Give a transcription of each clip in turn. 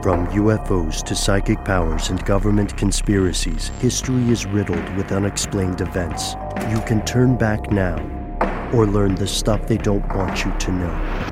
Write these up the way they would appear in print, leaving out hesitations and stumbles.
From UFOs to psychic powers and government conspiracies, history is riddled with unexplained events. You can turn back now or learn the stuff they don't want you to know.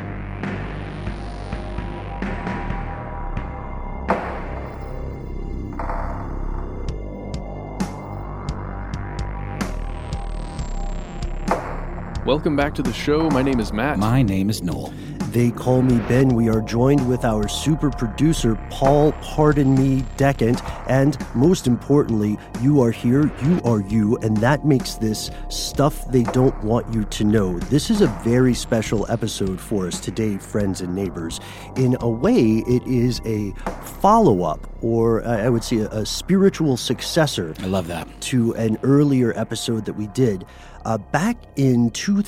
Welcome back to the show. My name is Matt. My name is Noel. They call me Ben. We are joined with our super producer, Paul, pardon me, Decant. And most importantly, you are here, you are you, and that makes this stuff they don't want you to know. This is a very special episode for us today, friends and neighbors. In a way, it is a follow-up, or I would say a spiritual successor. I love that. To an earlier episode that we did. Back in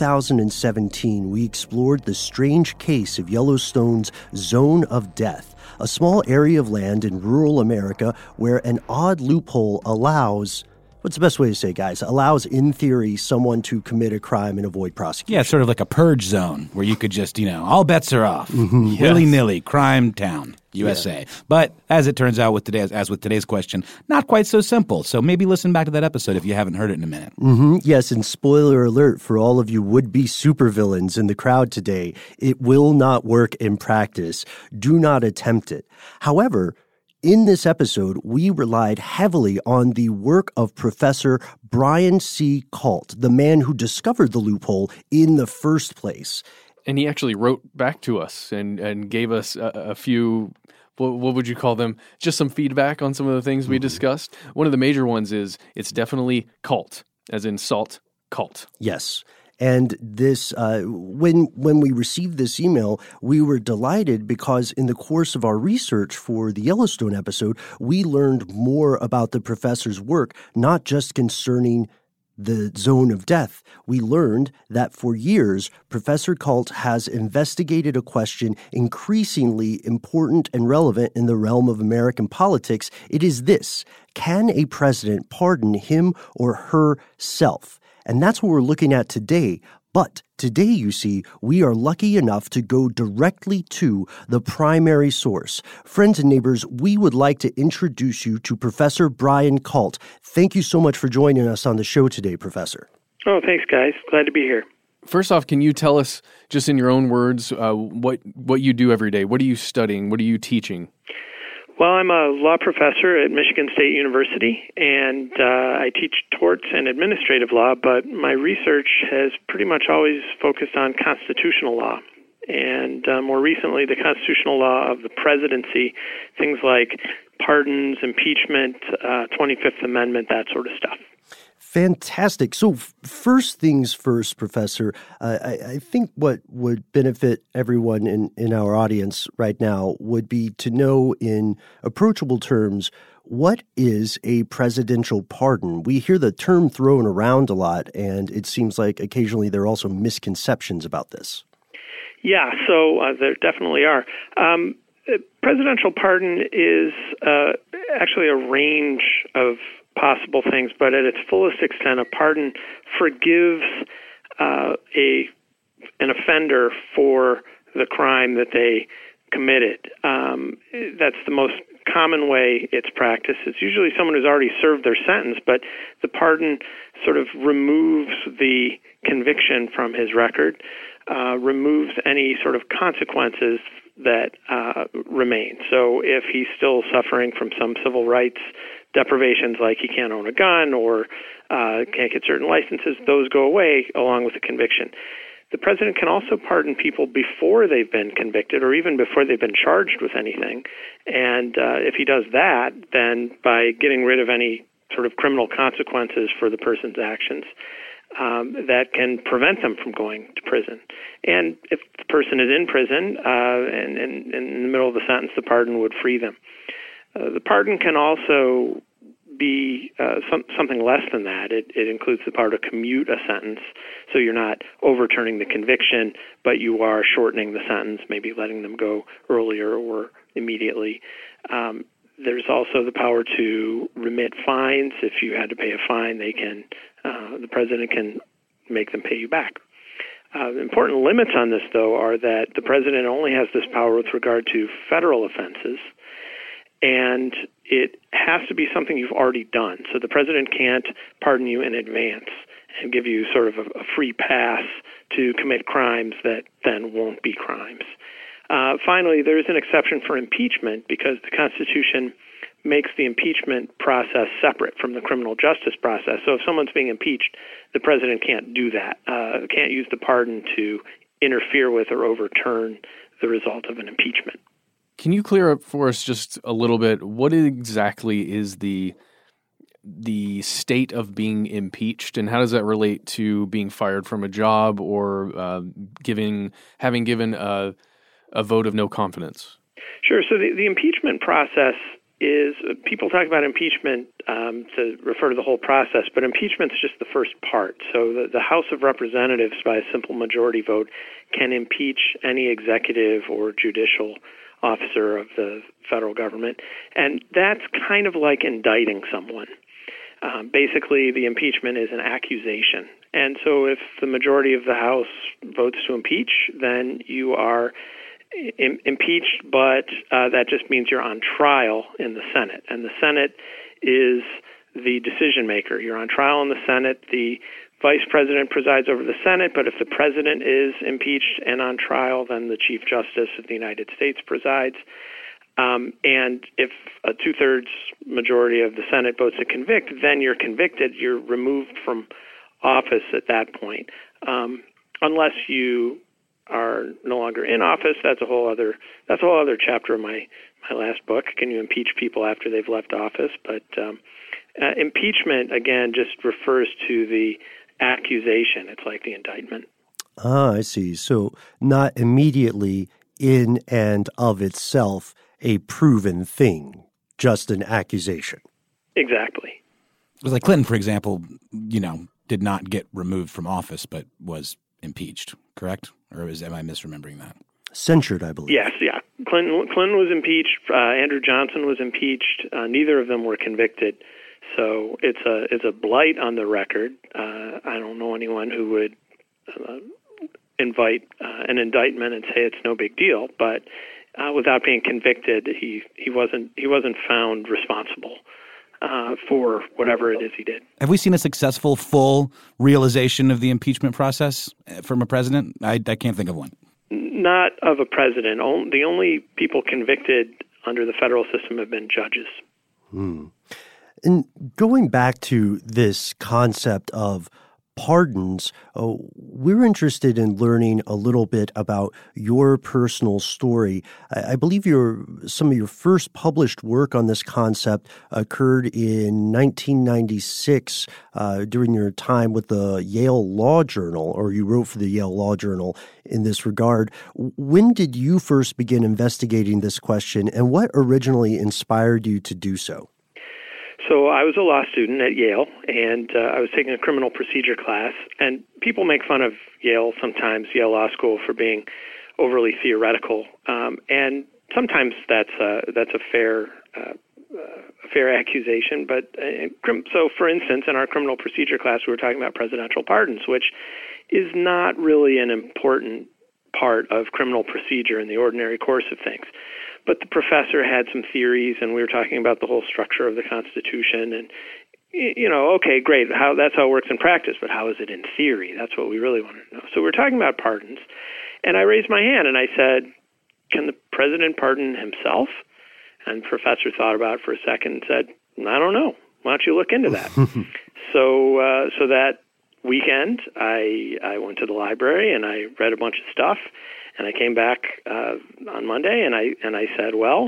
2017, we explored the strange case of Yellowstone's Zone of Death, a small area of land in rural America where an odd loophole allows, what's the best way to say, guys? Allows, in theory, someone to commit a crime and avoid prosecution. Yeah, it's sort of like a purge zone where you could just, all bets are off. Mm-hmm. Yes. Willy-nilly, crime town, USA. Yeah. But as it turns out, with today's question, not quite so simple. So maybe listen back to that episode if you haven't heard it in a minute. Mm-hmm. Yes, and spoiler alert for all of you would-be supervillains in the crowd today, it will not work in practice. Do not attempt it. However, in this episode, we relied heavily on the work of Professor Brian C. Kalt, the man who discovered the loophole in the first place. And he actually wrote back to us and gave us a few, what would you call them? Just some feedback on some of the things we discussed. One of the major ones is it's definitely cult, as in salt, cult. Yes. And this, when we received this email, we were delighted because in the course of our research for the Yellowstone episode, we learned more about the professor's work, not just concerning the Zone of Death. We learned that for years, Professor Kalt has investigated a question increasingly important and relevant in the realm of American politics. It is this: can a president pardon him or herself? And that's what we're looking at today. But today, you see, we are lucky enough to go directly to the primary source. Friends and neighbors, we would like to introduce you to Professor Brian Kalt. Thank you so much for joining us on the show today, Professor. Oh, thanks, guys. Glad to be here. First off, can you tell us, just in your own words, what you do every day? What are you studying? What are you teaching? Well, I'm a law professor at Michigan State University, and I teach torts and administrative law, but my research has pretty much always focused on constitutional law, and more recently, the constitutional law of the presidency, things like pardons, impeachment, 25th Amendment, that sort of stuff. Fantastic. So first things first, Professor, I think what would benefit everyone in our audience right now would be to know in approachable terms, what is a presidential pardon? We hear the term thrown around a lot, and it seems like occasionally there are also misconceptions about this. Yeah, so there definitely are. Presidential pardon is actually a range of possible things, but at its fullest extent, a pardon forgives an offender for the crime that they committed. That's the most common way it's practiced. It's usually someone who's already served their sentence, but the pardon sort of removes the conviction from his record, removes any sort of consequences that remain. So if he's still suffering from some civil rights deprivations, like he can't own a gun or can't get certain licenses, those go away along with the conviction. The president can also pardon people before they've been convicted or even before they've been charged with anything. And if he does that, then by getting rid of any sort of criminal consequences for the person's actions, that can prevent them from going to prison. And if the person is in prison and in the middle of the sentence, the pardon would free them. The pardon can also be something less than that. It includes the power to commute a sentence, so you're not overturning the conviction, but you are shortening the sentence, maybe letting them go earlier or immediately. There's also the power to remit fines. If you had to pay a fine, the president can make them pay you back. Important limits on this, though, are that the president only has this power with regard to federal offenses, and it has to be something you've already done. So the president can't pardon you in advance and give you sort of a free pass to commit crimes that then won't be crimes. Finally, there is an exception for impeachment because the Constitution makes the impeachment process separate from the criminal justice process. So if someone's being impeached, the president can't do that, can't use the pardon to interfere with or overturn the result of an impeachment. Can you clear up for us just a little bit, what exactly is the state of being impeached, and how does that relate to being fired from a job or having given a vote of no confidence? Sure. So the impeachment process is, people talk about impeachment to refer to the whole process, but impeachment's just the first part. So the House of Representatives, by a simple majority vote, can impeach any executive or judicial officer of the federal government, and that's kind of like indicting someone. Basically, the impeachment is an accusation. And so if the majority of the House votes to impeach, then you are impeached, but that just means you're on trial in the Senate. And the Senate is the decision maker. You're on trial in the Senate. The vice president presides over the Senate, but if the president is impeached and on trial, then the Chief Justice of the United States presides. And if a two-thirds majority of the Senate votes to convict, then you're convicted. You're removed from office at that point. Unless you are no longer in office, that's a whole other chapter of my last book. Can you impeach people after they've left office? But impeachment, again, just refers to the accusation. It's like the indictment. I see. So not immediately in and of itself a proven thing, just an accusation. Exactly. It was like Clinton, for example, did not get removed from office, but was impeached, correct? Or am I misremembering that? Censured, I believe. Yes, yeah. Clinton was impeached. Andrew Johnson was impeached. Neither of them were convicted. So it's a blight on the record. I don't know anyone who would invite an indictment and say it's no big deal, but without being convicted, he wasn't found responsible for whatever it is he did. Have we seen a successful, full realization of the impeachment process from a president? I can't think of one. Not of a president. The only people convicted under the federal system have been judges. And going back to this concept of pardons, we're interested in learning a little bit about your personal story. I believe some of your first published work on this concept occurred in 1996 during your time with the Yale Law Journal, or you wrote for the Yale Law Journal in this regard. When did you first begin investigating this question, and what originally inspired you to do so? So I was a law student at Yale, and I was taking a criminal procedure class. And people make fun of Yale sometimes, Yale Law School, for being overly theoretical. And sometimes that's a fair accusation. But so, for instance, in our criminal procedure class, we were talking about presidential pardons, which is not really an important part of criminal procedure in the ordinary course of things. But the professor had some theories, and we were talking about the whole structure of the Constitution. And, okay, great, that's how it works in practice, but how is it in theory? That's what we really wanted to know. So we're talking about pardons. And I raised my hand, and I said, can the president pardon himself? And the professor thought about it for a second and said, I don't know. Why don't you look into that? So that weekend, I went to the library, and I read a bunch of stuff. And I came back on Monday, and I said, well,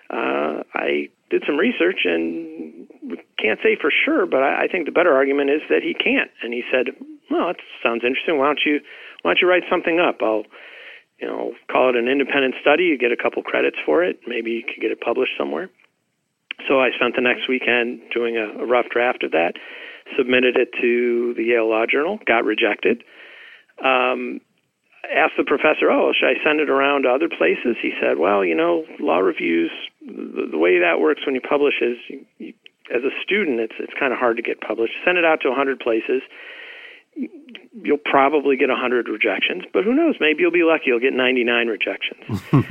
I did some research, and we can't say for sure, but I think the better argument is that he can't. And he said, well, that sounds interesting. Why don't you write something up? I'll call it an independent study. You get a couple credits for it. Maybe you could get it published somewhere. So I spent the next weekend doing a rough draft of that, submitted it to the Yale Law Journal, got rejected. Asked the professor, should I send it around to other places? He said, well, law reviews, the way that works when you publish is, as a student, it's kind of hard to get published. Send it out to 100 places. you'll probably get 100 rejections, but who knows? Maybe you'll be lucky. You'll get 99 rejections.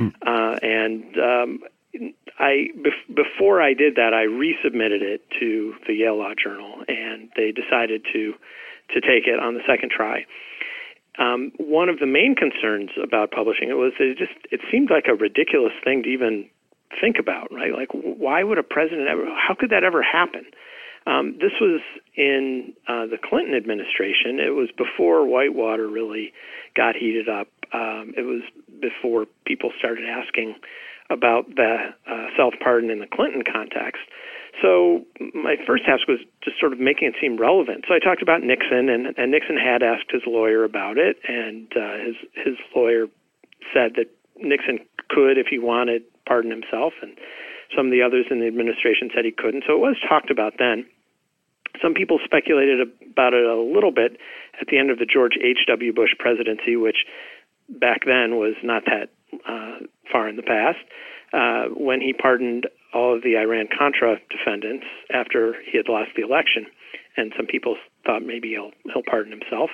Before I did that, I resubmitted it to the Yale Law Journal, and they decided to take it on the second try. One of the main concerns about publishing it was that it seemed like a ridiculous thing to even think about, right? Like, why would a president ever? How could that ever happen? This was in the Clinton administration. It was before Whitewater really got heated up. It was before people started asking about the self-pardon in the Clinton context. So my first task was just sort of making it seem relevant. So I talked about Nixon, and Nixon had asked his lawyer about it, and his lawyer said that Nixon could, if he wanted, pardon himself, and some of the others in the administration said he couldn't. So it was talked about then. Some people speculated about it a little bit at the end of the George H.W. Bush presidency, which back then was not that far in the past, when he pardoned all of the Iran-Contra defendants after he had lost the election. And some people thought maybe he'll pardon himself.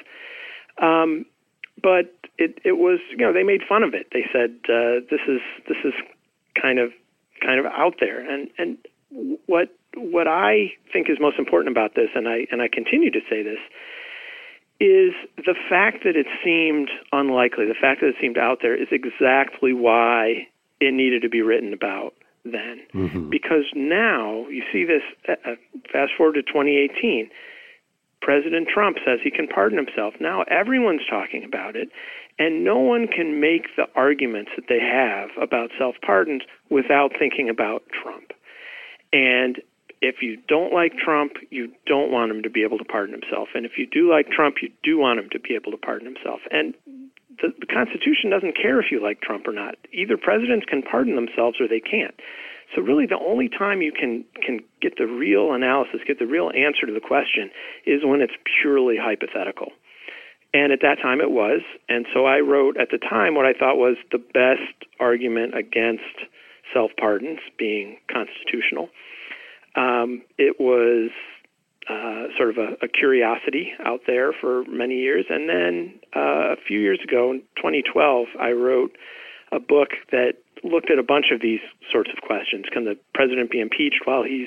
But it was, they made fun of it. They said this is kind of out there. And what I think is most important about this, and I continue to say this, is the fact that it seemed unlikely, the fact that it seemed out there, is exactly why it needed to be written about then. Mm-hmm. Because now you see this, fast forward to 2018, President Trump says he can pardon himself. Now everyone's talking about it, and no one can make the arguments that they have about self-pardons without thinking about Trump. And if you don't like Trump, you don't want him to be able to pardon himself. And if you do like Trump, you do want him to be able to pardon himself. And the Constitution doesn't care if you like Trump or not. Either presidents can pardon themselves or they can't. So really the only time you can get the real analysis, get the real answer to the question, is when it's purely hypothetical. And at that time it was. And so I wrote at the time what I thought was the best argument against self-pardons being constitutional. It was sort of a curiosity out there for many years. And then a few years ago, in 2012, I wrote a book that looked at a bunch of these sorts of questions. Can the president be impeached while he's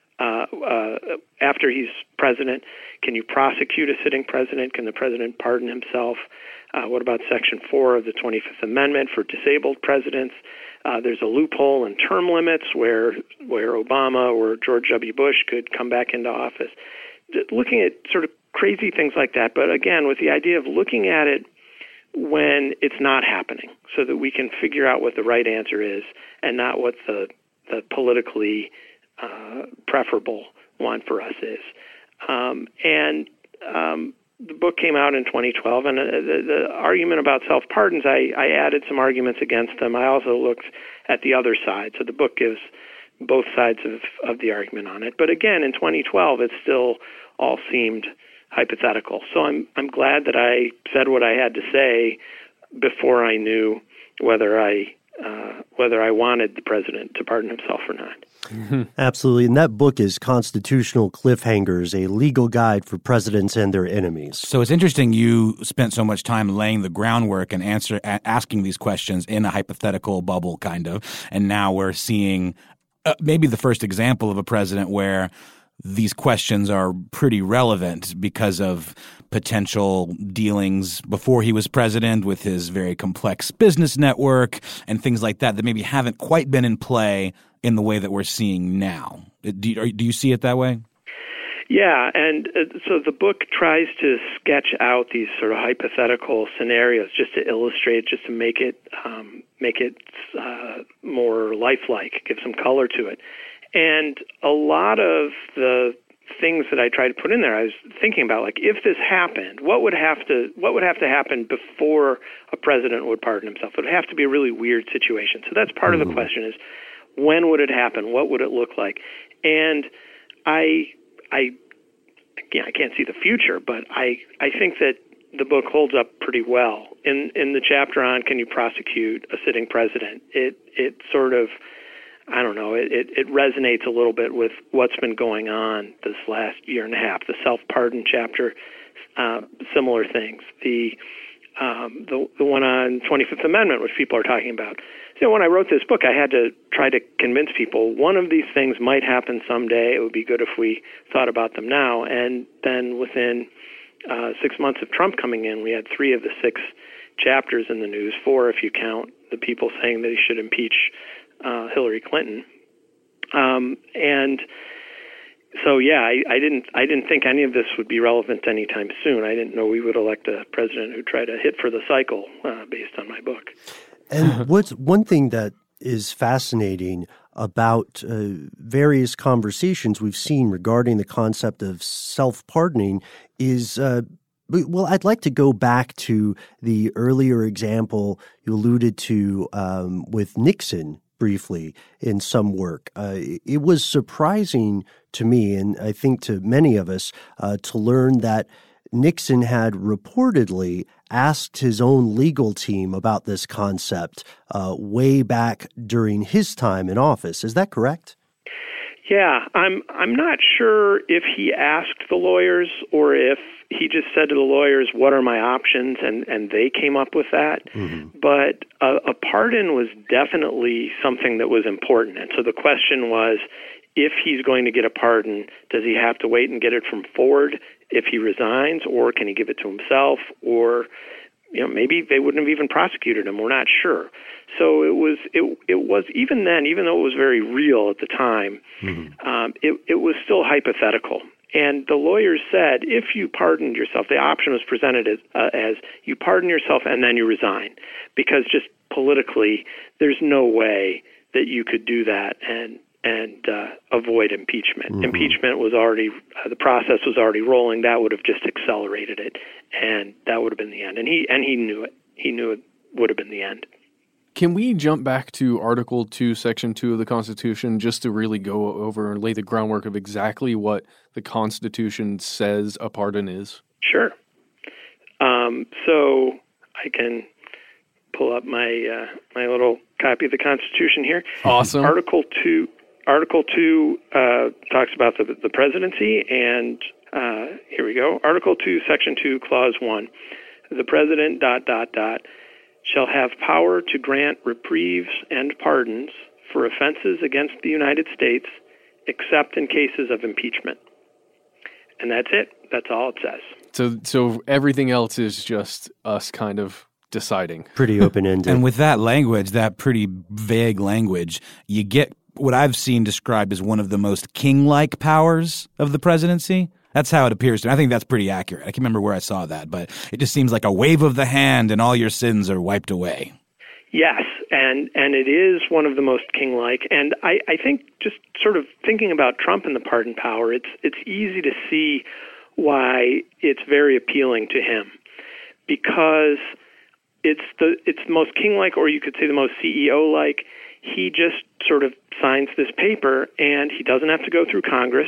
after he's president? Can you prosecute a sitting president? Can the president pardon himself? What about Section 4 of the 25th Amendment for disabled presidents? There's a loophole in term limits where Obama or George W. Bush could come back into office. Looking at sort of crazy things like that, but again, with the idea of looking at it when it's not happening so that we can figure out what the right answer is and not what the politically preferable one for us is. The book came out in 2012, and the argument about self-pardons, I added some arguments against them. I also looked at the other side. So the book gives both sides of the argument on it. But again, in 2012, it still all seemed hypothetical. So I'm glad that I said what I had to say before I knew whether I wanted the president to pardon himself or not. Mm-hmm. Absolutely. And that book is Constitutional Cliffhangers, a legal guide for presidents and their enemies. So it's interesting you spent so much time laying the groundwork and asking these questions in a hypothetical bubble, kind of. And now we're seeing maybe the first example of a president where these questions are pretty relevant because of potential dealings before he was president with his very complex business network and things like that maybe haven't quite been in play in the way that we're seeing now. Do you see it that way? Yeah, and so the book tries to sketch out these sort of hypothetical scenarios just to illustrate, just to make it more lifelike, give some color to it. And a lot of the things that I tried to put in there, I was thinking about, like, if this happened, what would have to happen before a president would pardon himself? It would have to be a really weird situation. So that's part of the question: is when would it happen? What would it look like? And I can't see the future, but I think that the book holds up pretty well. In the chapter on can you prosecute a sitting president, it sort of, I don't know, it resonates a little bit with what's been going on this last year and a half. The self-pardon chapter similar things. The one on 25th Amendment, which people are talking about. So when I wrote this book, I had to try to convince people one of these things might happen someday. It would be good if we thought about them now. And then within 6 months of Trump coming in, we had 3 of the 6 chapters in the news, 4 if you count the people saying that he should impeach Hillary Clinton. And so, I didn't think any of this would be relevant anytime soon. I didn't know we would elect a president who tried to hit for the cycle based on my book. And what's one thing that is fascinating about various conversations we've seen regarding the concept of self-pardoning is, I'd like to go back to the earlier example you alluded to with Nixon briefly in some work. It was surprising to me, and I think to many of us, to learn that Nixon had reportedly asked his own legal team about this concept way back during his time in office. Is that correct? Yeah, I'm not sure if he asked the lawyers or if he just said to the lawyers, "What are my options?" and they came up with that. Mm-hmm. But a pardon was definitely something that was important. And so the question was, if he's going to get a pardon, does he have to wait and get it from Ford if he resigns, or can he give it to himself, or maybe they wouldn't have even prosecuted him. We're not sure. So it was even then, even though it was very real at the time, mm-hmm. It was still hypothetical. And the lawyers said, if you pardoned yourself, the option was presented as you pardon yourself and then you resign, because just politically, there's no way that you could do that and avoid impeachment. Mm-hmm. Impeachment was already, the process was already rolling. That would have just accelerated it, and that would have been the end. And he knew it. He knew it would have been the end. Can we jump back to Article 2, Section 2 of the Constitution just to really go over and lay the groundwork of exactly what the Constitution says a pardon is? Sure. So I can pull up my my little copy of the Constitution here. Awesome. Article 2 talks about the presidency, and here we go. Article 2, Section 2, Clause 1. The president, ... shall have power to grant reprieves and pardons for offenses against the United States, except in cases of impeachment. And that's it. That's all it says. So everything else is just us kind of deciding. Pretty open-ended. And with that language, that pretty vague language, you get what I've seen described as one of the most king-like powers of the presidency. That's how it appears to me. I think that's pretty accurate. I can't remember where I saw that, but it just seems like a wave of the hand and all your sins are wiped away. Yes, and it is one of the most king-like. And I think just sort of thinking about Trump and the pardon power, it's easy to see why it's very appealing to him, because it's the most king-like, or you could say the most CEO-like. He just sort of signs this paper, and he doesn't have to go through Congress.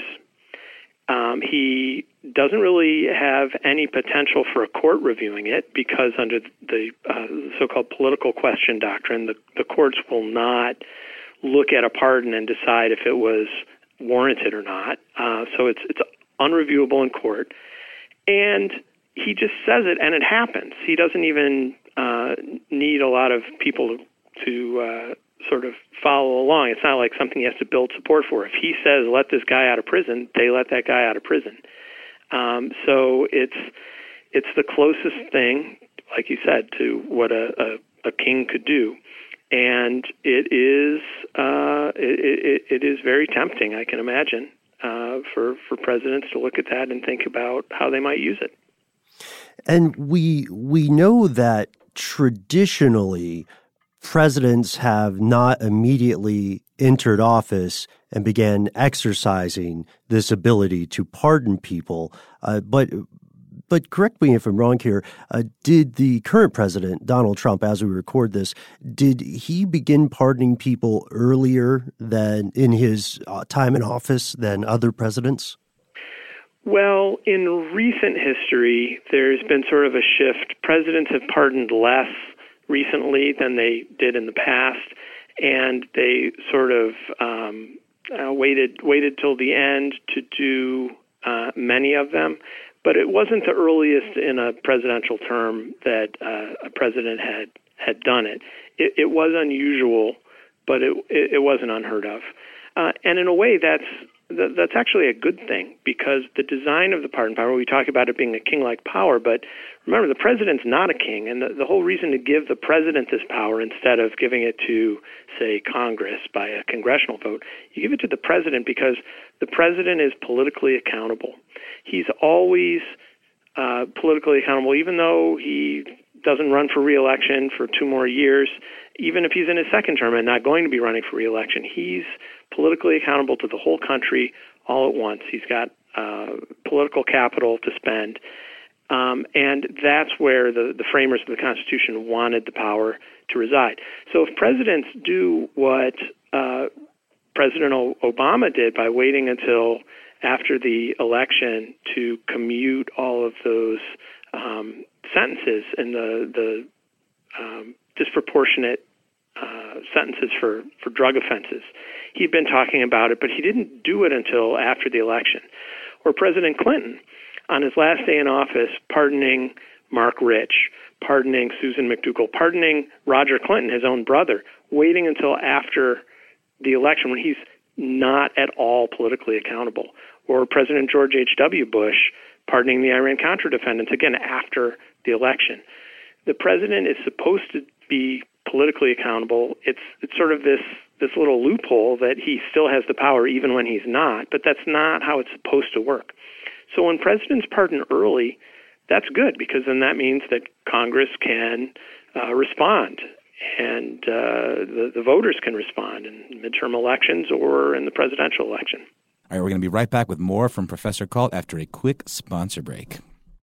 He doesn't really have any potential for a court reviewing it, because under the so-called political question doctrine, the courts will not look at a pardon and decide if it was warranted or not. So it's unreviewable in court. And he just says it, and it happens. He doesn't even need a lot of people to sort of follow along. It's not like something he has to build support for. If he says, let this guy out of prison, they let that guy out of prison. So it's the closest thing, like you said, to what a king could do. And it is very tempting, I can imagine, for presidents to look at that and think about how they might use it. And we know that traditionally presidents have not immediately entered office and began exercising this ability to pardon people. But correct me if I'm wrong here, did the current president, Donald Trump, as we record this, did he begin pardoning people earlier than in his time in office than other presidents? Well, in recent history, there's been sort of a shift. Presidents have pardoned less recently than they did in the past, and they sort of waited till the end to do many of them. But it wasn't the earliest in a presidential term that a president had done it. It was unusual, but it wasn't unheard of. And in a way, that's actually a good thing, because the design of the pardon power, we talk about it being a king-like power, but remember, the president's not a king, and the whole reason to give the president this power instead of giving it to, say, Congress by a congressional vote, you give it to the president because the president is politically accountable. He's always politically accountable, even though he doesn't run for re-election for 2 more years. Even if he's in his second term and not going to be running for re-election, he's politically accountable to the whole country all at once. He's got political capital to spend. And that's where the framers of the Constitution wanted the power to reside. So if presidents do what President Obama did by waiting until after the election to commute all of those sentences and the disproportionate sentences for drug offenses. He'd been talking about it, but he didn't do it until after the election. Or President Clinton, on his last day in office, pardoning Mark Rich, pardoning Susan McDougal, pardoning Roger Clinton, his own brother, waiting until after the election when he's not at all politically accountable. Or President George H.W. Bush pardoning the Iran-Contra defendants, again, after the election. The president is supposed to be politically accountable. It's sort of this little loophole that he still has the power even when he's not, but that's not how it's supposed to work. So when presidents pardon early, that's good, because then that means that Congress can respond, and the voters can respond in midterm elections or in the presidential election. All right, we're going to be right back with more from Professor Kalt after a quick sponsor break.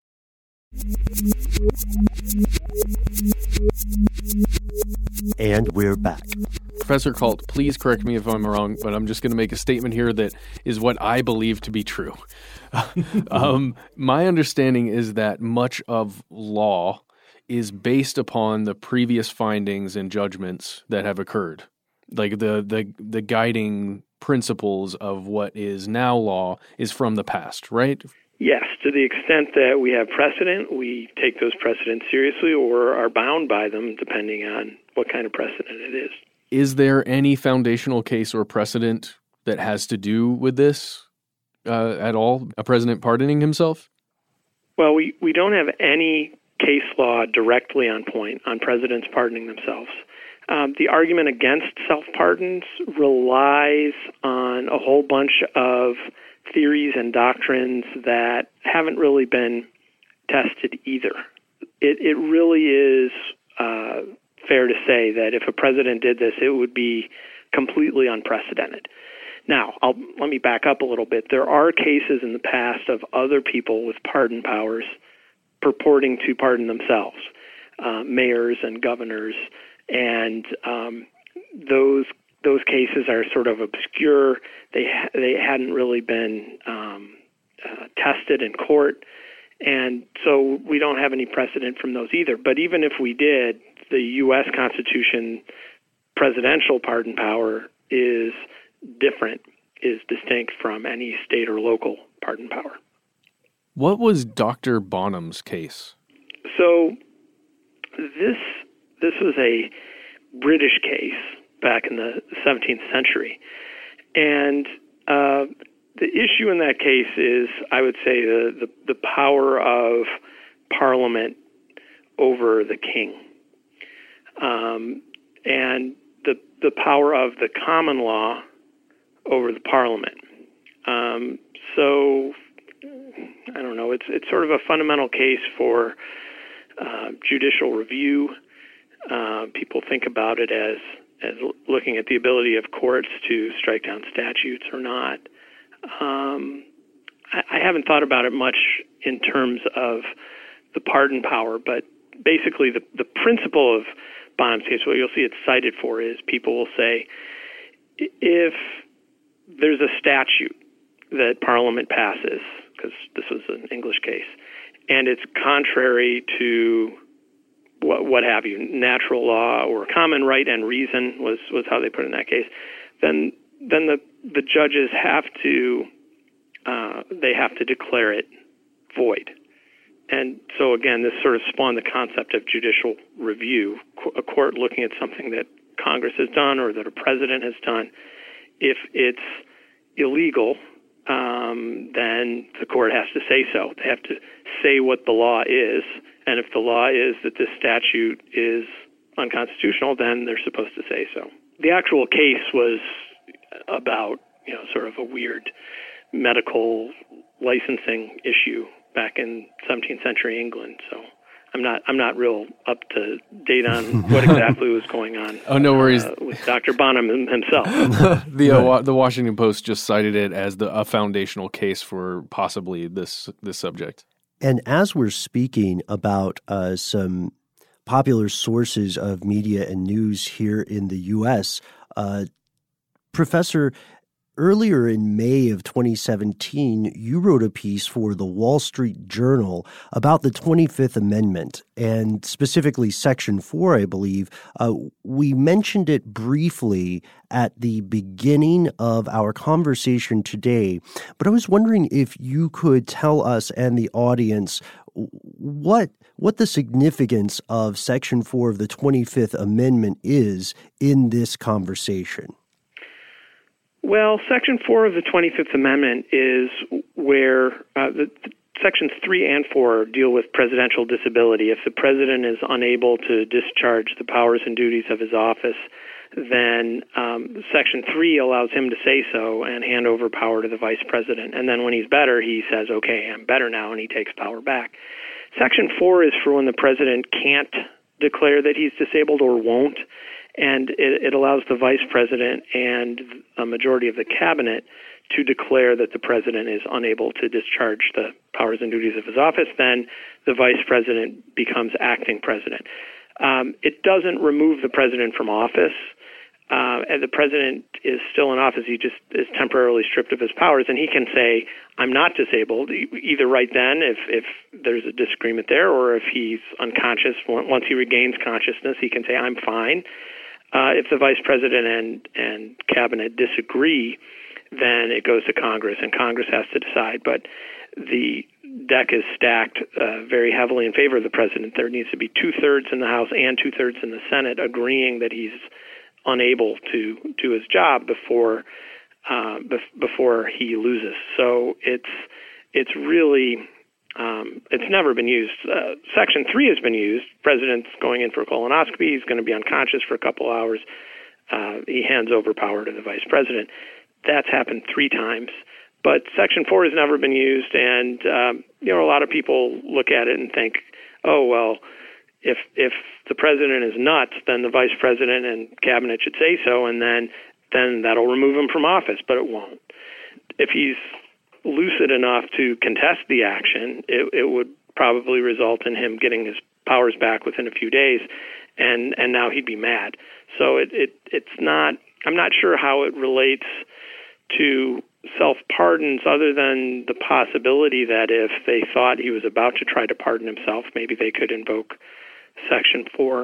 And we're back. Professor Kalt, please correct me if I'm wrong, but I'm just going to make a statement here that is what I believe to be true. My understanding is that much of law is based upon the previous findings and judgments that have occurred. Like the guiding principles of what is now law is from the past, right? Yes, to the extent that we have precedent, we take those precedents seriously or are bound by them depending on what kind of precedent it is. Is there any foundational case or precedent that has to do with this at all, a president pardoning himself? Well, we don't have any case law directly on point on presidents pardoning themselves. The argument against self-pardons relies on a whole bunch of theories and doctrines that haven't really been tested either. It really is fair to say that if a president did this, it would be completely unprecedented. Now, let me back up a little bit. There are cases in the past of other people with pardon powers purporting to pardon themselves, mayors and governors, and those cases are sort of obscure. They hadn't really been tested in court, and so we don't have any precedent from those either. But even if we did, the U.S. Constitution presidential pardon power is different, is distinct from any state or local pardon power. What was Dr. Bonham's case? So this was a British case back in the 17th century. And the issue in that case is, I would say, the power of Parliament over the king, and the power of the common law over the Parliament. So, I don't know, it's sort of a fundamental case for judicial review. People think about it as looking at the ability of courts to strike down statutes or not. I haven't thought about it much in terms of the pardon power, but basically the principle of Bonham's case, what you'll see it cited for is people will say, if there's a statute that Parliament passes, because this was an English case, and it's contrary to what have you, natural law or common right and reason was how they put it in that case, then the judges have to declare it void. And so, again, this sort of spawned the concept of judicial review, a court looking at something that Congress has done or that a president has done. If it's illegal, then the court has to say so. They have to say what the law is, and if the law is that this statute is unconstitutional, then they're supposed to say so. The actual case was about, sort of a weird medical licensing issue back in 17th century England. So I'm not real up to date on what exactly was going on. Oh, no worries. With Dr. Bonham himself. The Washington Post just cited it as a foundational case for possibly this subject. And as we're speaking about some popular sources of media and news here in the U.S., Professor, earlier in May of 2017, you wrote a piece for the Wall Street Journal about the 25th Amendment, and specifically Section 4, I believe. We mentioned it briefly at the beginning of our conversation today, but I was wondering if you could tell us and the audience what the significance of Section 4 of the 25th Amendment is in this conversation. Well, Section 4 of the 25th Amendment is where Sections 3 and 4 deal with presidential disability. If the president is unable to discharge the powers and duties of his office, then Section 3 allows him to say so and hand over power to the vice president. And then when he's better, he says, okay, I'm better now, and he takes power back. Section 4 is for when the president can't declare that he's disabled or won't, and it allows the vice president and a majority of the cabinet to declare that the president is unable to discharge the powers and duties of his office. Then the vice president becomes acting president. It doesn't remove the president from office. And the president is still in office. He just is temporarily stripped of his powers, and he can say, I'm not disabled, either right then if there's a disagreement there, or if he's unconscious. Once he regains consciousness, he can say, I'm fine. If the vice president and cabinet disagree, then it goes to Congress, and Congress has to decide. But the deck is stacked very heavily in favor of the president. There needs to be 2/3 in the House and 2/3 in the Senate agreeing that he's unable to do his job before he loses. So it's really it's never been used. Section 3 has been used. President's going in for a colonoscopy. He's going to be unconscious for a couple hours. He hands over power to the vice president. That's happened 3 times. But Section 4 has never been used, and a lot of people look at it and think, oh, well, if the president is nuts, then the vice president and cabinet should say so, and then that'll remove him from office, but it won't. If he's lucid enough to contest the action, it would probably result in him getting his powers back within a few days, and now he'd be mad. So it's not. I'm not sure how it relates to self-pardons, other than the possibility that if they thought he was about to try to pardon himself, maybe they could invoke Section 4.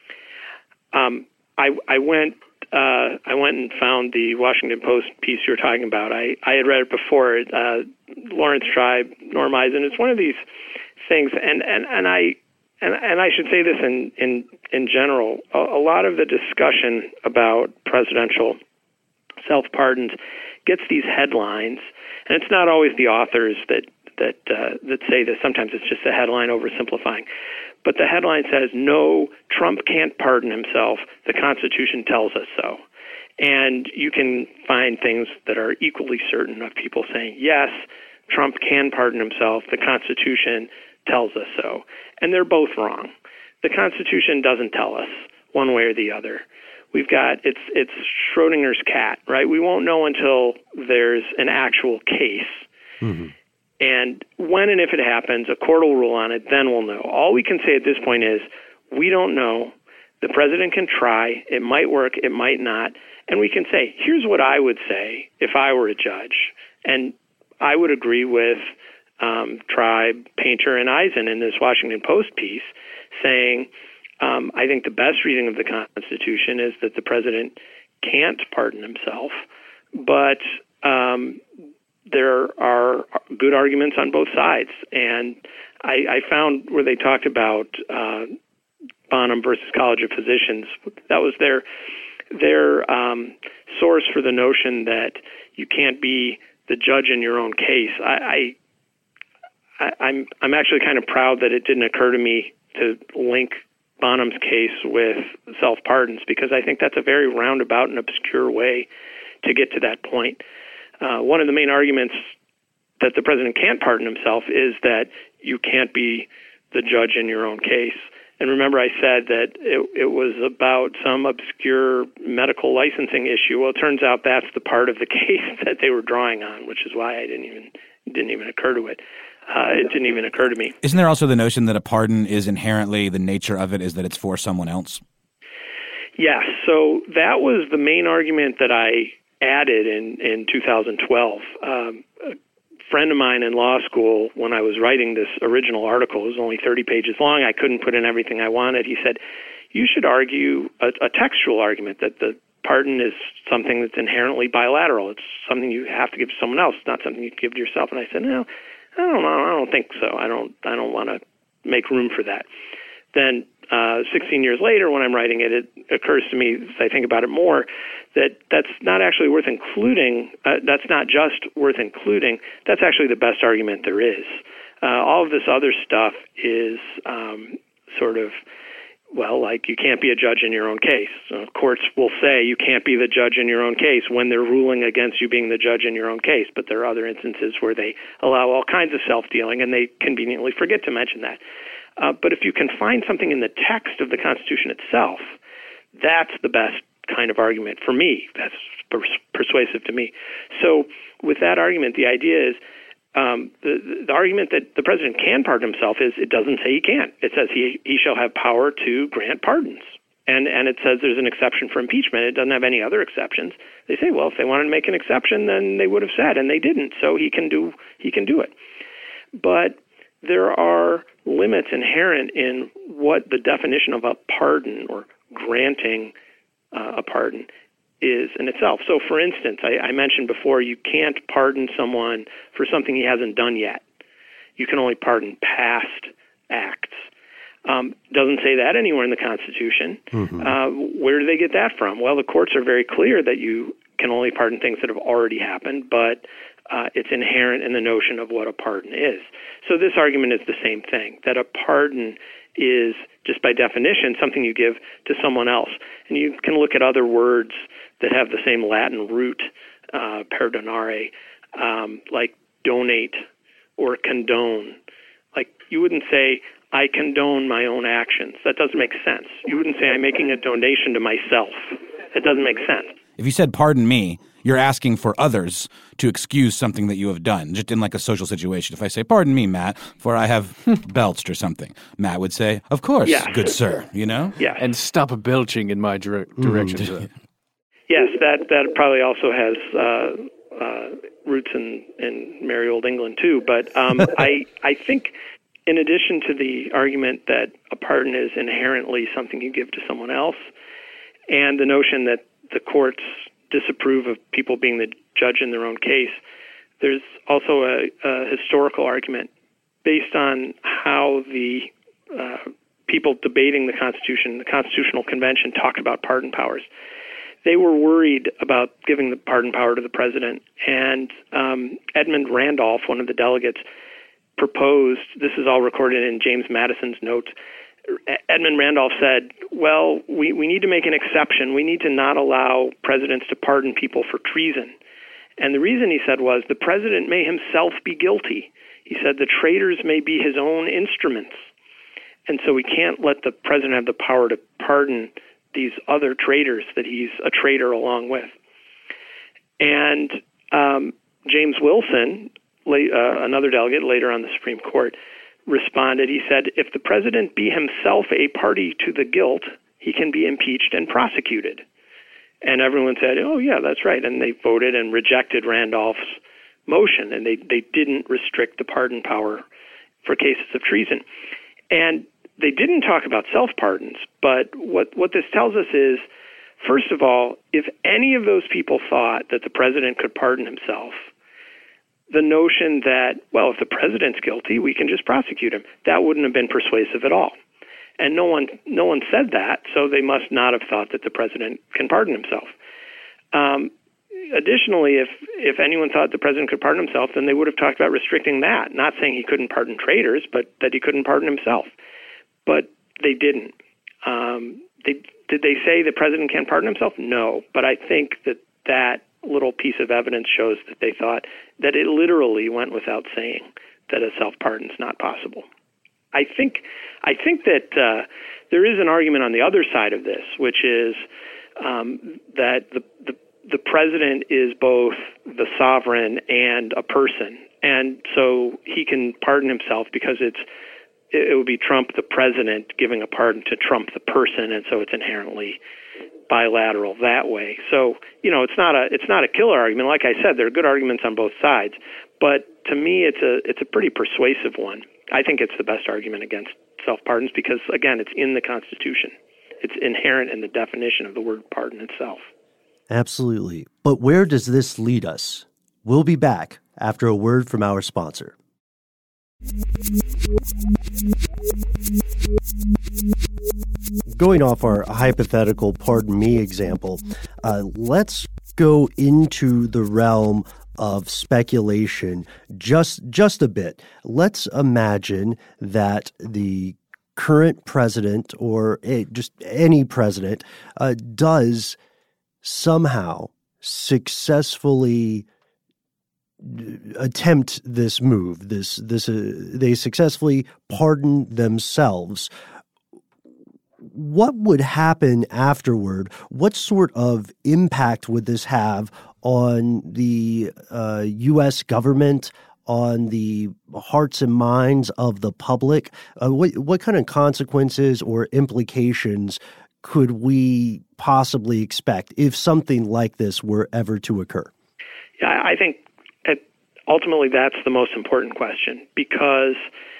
I went and found the Washington Post piece you were talking about. I had read it before. Lawrence Tribe, Norm Eisen. It's one of these things, and I should say this in general. A lot of the discussion about presidential self-pardons gets these headlines, and it's not always the authors that say this. Sometimes it's just a headline oversimplifying. But the headline says, no, Trump can't pardon himself. The Constitution tells us so. And you can find things that are equally certain of people saying, yes, Trump can pardon himself. The Constitution tells us so. And they're both wrong. The Constitution doesn't tell us one way or the other. We've got, it's Schrodinger's cat, right? We won't know until there's an actual case. Mm-hmm. And when and if it happens, a court will rule on it, then we'll know. All we can say at this point is, we don't know. The president can try. It might work. It might not. And we can say, here's what I would say if I were a judge. And I would agree with Tribe, Painter, and Eisen in this Washington Post piece, saying, I think the best reading of the Constitution is that the president can't pardon himself, but there are good arguments on both sides. And I found where they talked about Bonham versus College of Physicians, that was their source for the notion that you can't be the judge in your own case. I'm actually kind of proud that it didn't occur to me to link Bonham's case with self-pardons, because I think that's a very roundabout and obscure way to get to that point. One of the main arguments that the president can't pardon himself is that you can't be the judge in your own case. And remember, I said that it was about some obscure medical licensing issue. Well, it turns out that's the part of the case that they were drawing on, which is why it didn't even occur to it. It didn't even occur to me. Isn't there also the notion that a pardon is inherently, the nature of it is that it's for someone else? Yes. So that was the main argument that I added in 2012. A friend of mine in law school, when I was writing this original article, it was only 30 pages long, I couldn't put in everything I wanted. He said, you should argue a textual argument that the pardon is something that's inherently bilateral. It's something you have to give to someone else. It's not something you give to yourself. And I said, no, I don't know. I don't think so. I don't want to make room for that. Then 16 years later, when I'm writing it, it occurs to me, as I think about it more, that that's not actually worth including. That's not just worth including. That's actually the best argument there is. All of this other stuff is sort of, well, like you can't be a judge in your own case. Courts will say you can't be the judge in your own case when they're ruling against you being the judge in your own case. But there are other instances where they allow all kinds of self-dealing, and they conveniently forget to mention that. But if you can find something in the text of the Constitution itself, that's the best kind of argument for me. That's persuasive to me. So with that argument, the idea is the argument that the president can pardon himself is it doesn't say he can't. It says he shall have power to grant pardons. And it says there's an exception for impeachment. It doesn't have any other exceptions. They say, well, if they wanted to make an exception, then they would have said, and they didn't. So he can do it. But there are limits inherent in what the definition of a pardon or granting a pardon is in itself. So, for instance, I mentioned before, you can't pardon someone for something he hasn't done yet. You can only pardon past acts. Doesn't say that anywhere in the Constitution. Mm-hmm. Where do they get that from? Well, the courts are very clear that you can only pardon things that have already happened, but it's inherent in the notion of what a pardon is. So this argument is the same thing, that a pardon is, just by definition, something you give to someone else. And you can look at other words that have the same Latin root, perdonare, like donate or condone. Like you wouldn't say, I condone my own actions. That doesn't make sense. You wouldn't say, I'm making a donation to myself. That doesn't make sense. If you said, pardon me, you're asking for others to excuse something that you have done, just in like a social situation. If I say, pardon me, Matt, for I have belched or something, Matt would say, of course, yes. Good sir, you know? Yeah. And stop belching in my direction. Yes, that probably also has roots in merry old England, too. But I think in addition to the argument that a pardon is inherently something you give to someone else, and the notion that the courts disapprove of people being the judge in their own case, there's also a historical argument based on how the people debating the Constitution, the Constitutional Convention, talked about pardon powers. They were worried about giving the pardon power to the president, and Edmund Randolph, one of the delegates, proposed, this is all recorded in James Madison's notes, Edmund Randolph said, well, we need to make an exception. We need to not allow presidents to pardon people for treason. And the reason, he said, was the president may himself be guilty. He said the traitors may be his own instruments. And so we can't let the president have the power to pardon these other traitors that he's a traitor along with. And James Wilson, another delegate later on the Supreme Court, responded. He said, if the president be himself a party to the guilt, he can be impeached and prosecuted. And everyone said, oh, yeah, that's right. And they voted and rejected Randolph's motion, and they didn't restrict the pardon power for cases of treason. And they didn't talk about self-pardons, but what this tells us is, first of all, if any of those people thought that the president could pardon himself, the notion that, well, if the president's guilty, we can just prosecute him. That wouldn't have been persuasive at all. And no one said that, so they must not have thought that the president can pardon himself. Additionally, if anyone thought the president could pardon himself, then they would have talked about restricting that, not saying he couldn't pardon traitors, but that he couldn't pardon himself. But they didn't. Did they say the president can't pardon himself? No, but I think that little piece of evidence shows that they thought that it literally went without saying that a self-pardon is not possible. I think that there is an argument on the other side of this, which is that the president is both the sovereign and a person, and so he can pardon himself because it would be Trump the president giving a pardon to Trump the person, and so it's inherently bilateral that way. So it's not a killer argument. Like I said, there are good arguments on both sides, but to me, it's a pretty persuasive one. I think it's the best argument against self-pardons because, again, it's in the Constitution. It's inherent in the definition of the word pardon itself. Absolutely. But where does this lead us? We'll be back after a word from our sponsor. Going off our hypothetical pardon me example, let's go into the realm of speculation just a bit. Let's imagine that the current president or just any president does somehow successfully attempt this move. They successfully pardon themselves. What would happen afterward? What sort of impact would this have on the U.S. government, on the hearts and minds of the public? What kind of consequences or implications could we possibly expect if something like this were ever to occur? Yeah, I think ultimately that's the most important question because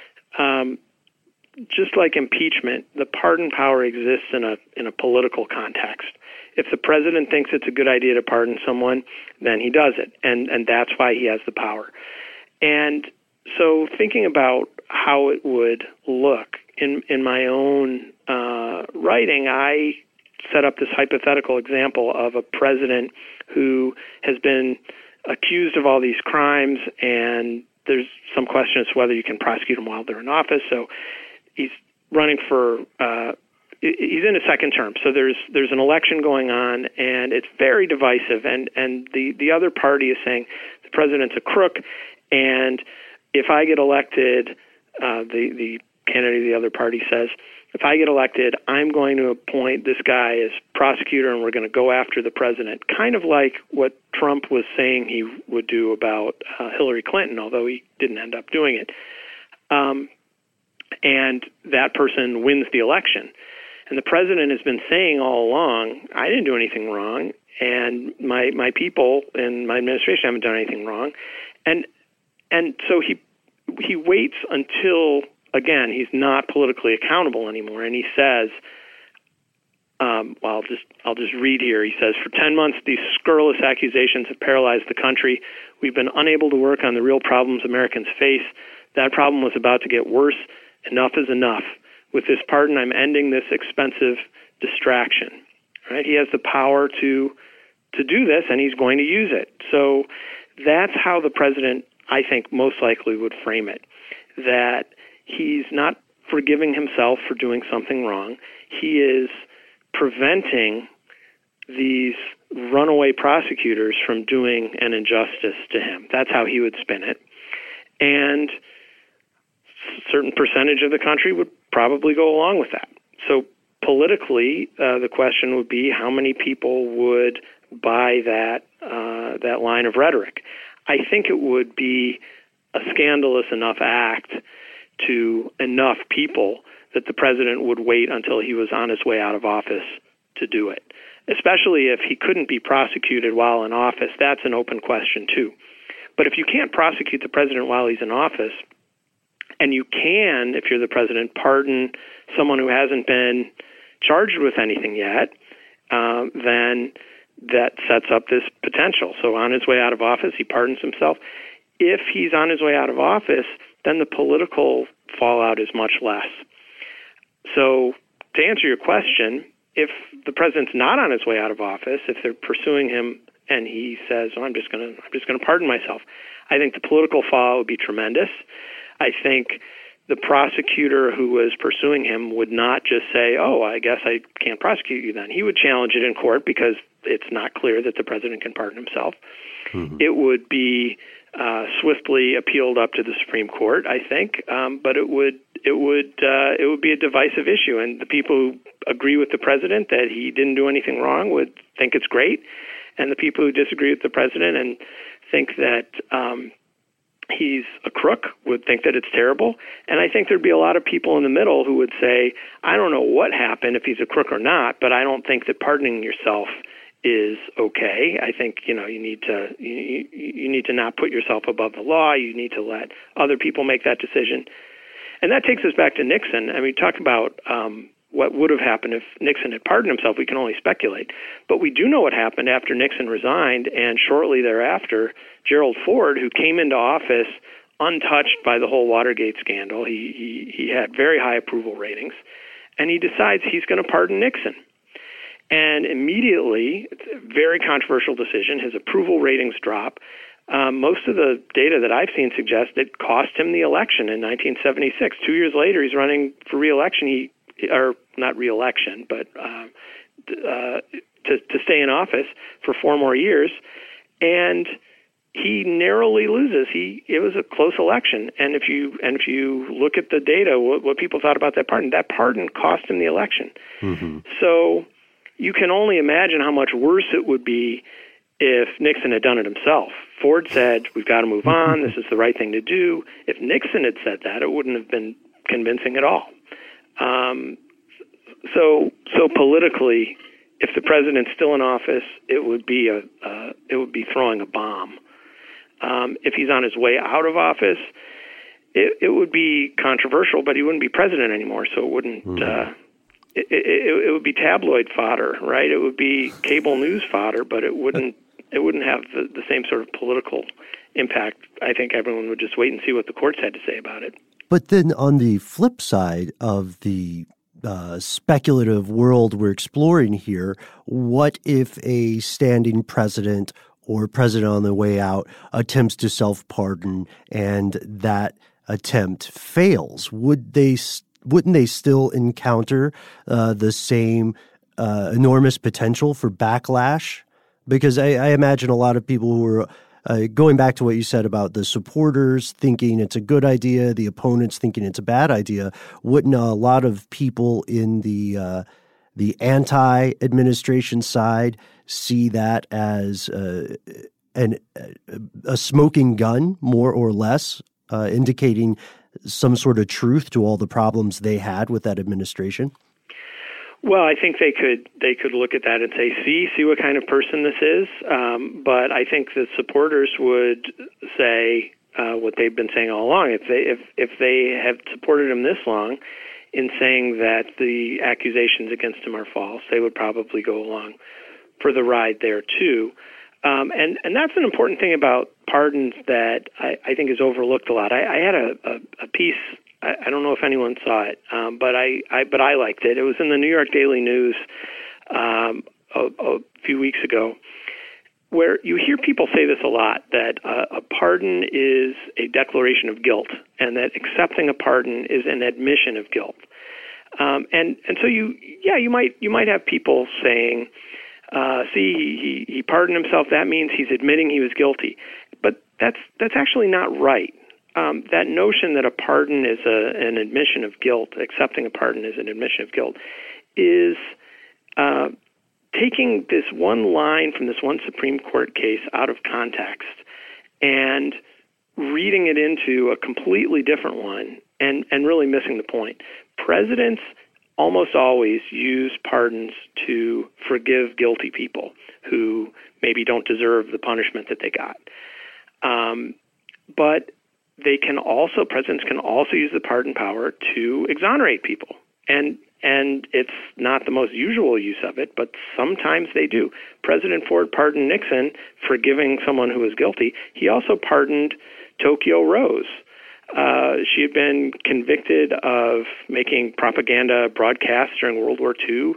just like impeachment, the pardon power exists in a political context. If the president thinks it's a good idea to pardon someone, then he does it, and that's why he has the power. And so thinking about how it would look in my own writing, I set up this hypothetical example of a president who has been accused of all these crimes, and there's some question as to whether you can prosecute them while they're in office. So he's running for he's in a second term. So there's an election going on, and it's very divisive. And the other party is saying the president's a crook, and if I get elected, the candidate of the other party says, if I get elected, I'm going to appoint this guy as prosecutor, and we're going to go after the president, kind of like what Trump was saying he would do about Hillary Clinton, although he didn't end up doing it. And that person wins the election. And the president has been saying all along, I didn't do anything wrong, and my people and my administration haven't done anything wrong. And so he waits until, again, he's not politically accountable anymore, and he says, I'll just read here. He says, for 10 months, these scurrilous accusations have paralyzed the country. We've been unable to work on the real problems Americans face. That problem was about to get worse. Enough is enough. With this pardon, I'm ending this expensive distraction. Right? He has the power to do this, and he's going to use it. So that's how the president, I think, most likely would frame it, that he's not forgiving himself for doing something wrong. He is preventing these runaway prosecutors from doing an injustice to him. That's how he would spin it. And a certain percentage of the country would probably go along with that. So politically, the question would be how many people would buy that line of rhetoric. I think it would be a scandalous enough act to enough people that the president would wait until he was on his way out of office to do it. Especially if he couldn't be prosecuted while in office, that's an open question too. But if you can't prosecute the president while he's in office, and you can, if you're the president, pardon someone who hasn't been charged with anything yet, then that sets up this potential. So on his way out of office, he pardons himself. if he's on his way out of office, then the political fallout is much less. So to answer your question, if the president's not on his way out of office, if they're pursuing him and he says, I'm just going to pardon myself, I think the political fallout would be tremendous. I think the prosecutor who was pursuing him would not just say, I guess I can't prosecute you then. He would challenge it in court because it's not clear that the president can pardon himself. Mm-hmm. It would be swiftly appealed up to the Supreme Court, I think, but it would be a divisive issue, and the people who agree with the president that he didn't do anything wrong would think it's great, and the people who disagree with the president and think that he's a crook would think that it's terrible. And I think there'd be a lot of people in the middle who would say, I don't know what happened, if he's a crook or not, but I don't think that pardoning yourself is okay. I think you need to not put yourself above the law. You need to let other people make that decision. And that takes us back to Nixon. I mean, talk about what would have happened if Nixon had pardoned himself. We can only speculate. But we do know what happened after Nixon resigned, and shortly thereafter, Gerald Ford, who came into office untouched by the whole Watergate scandal, he had very high approval ratings, and he decides he's going to pardon Nixon. And immediately, it's a very controversial decision, his approval ratings drop. Most of the data that I've seen suggests it cost him the election in 1976. 2 years later, he's running for re-election. Not re-election, but to stay in office for 4 more years, and he narrowly loses. It was a close election, and if you look at the data, what people thought about that pardon cost him the election. Mm-hmm. So you can only imagine how much worse it would be if Nixon had done it himself. Ford said, we've got to move on, this is the right thing to do. If Nixon had said that, it wouldn't have been convincing at all. So politically, if the president's still in office, it would be throwing a bomb. If he's on his way out of office, it would be controversial, but he wouldn't be president anymore, so it wouldn't. It would be tabloid fodder, right? It would be cable news fodder, but it wouldn't have the same sort of political impact. I think everyone would just wait and see what the courts had to say about it. But then on the flip side of the speculative world we're exploring here, what if a standing president or president on the way out attempts to self-pardon and that attempt fails? Wouldn't they still encounter the same enormous potential for backlash? Because I imagine a lot of people who are going back to what you said about the supporters thinking it's a good idea, the opponents thinking it's a bad idea, wouldn't a lot of people in the anti-administration side see that as a smoking gun, more or less, indicating some sort of truth to all the problems they had with that administration? Well, I think they could look at that and say, see what kind of person this is. But I think the supporters would say what they've been saying all along. If they have supported him this long in saying that the accusations against him are false, they would probably go along for the ride there too. And that's an important thing about pardons that I think is overlooked a lot. I had a piece. I don't know if anyone saw it, but I liked it. It was in the New York Daily News a few weeks ago, where you hear people say this a lot, that a pardon is a declaration of guilt, and that accepting a pardon is an admission of guilt. And so you might have people saying, see, he pardoned himself. That means he's admitting he was guilty, but that's actually not right. That notion that a pardon is an admission of guilt, accepting a pardon is an admission of guilt, is taking this one line from this one Supreme Court case out of context and reading it into a completely different one and really missing the point. Presidents almost always use pardons to forgive guilty people who maybe don't deserve the punishment that they got. But presidents can also use the pardon power to exonerate people. And it's not the most usual use of it, but sometimes they do. President Ford pardoned Nixon for giving someone who was guilty. He also pardoned Tokyo Rose. She had been convicted of making propaganda broadcasts during World War II,